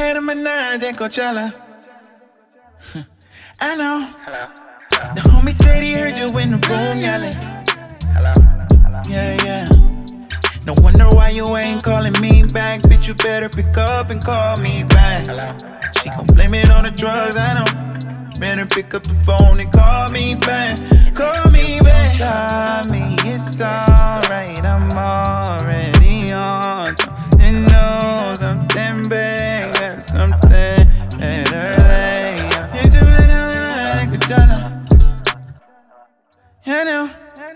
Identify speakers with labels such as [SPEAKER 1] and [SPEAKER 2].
[SPEAKER 1] Nicki Minaj and Coachella. I know.
[SPEAKER 2] Hello.
[SPEAKER 1] The homie said he heard you in the room yelling.
[SPEAKER 2] Hello.
[SPEAKER 1] Yeah. No wonder why you ain't calling me back. Bitch, you better pick up and call me back.
[SPEAKER 2] Hello.
[SPEAKER 1] She gon' blame it on the drugs, I know. Better pick up the phone and call me back. Call me back.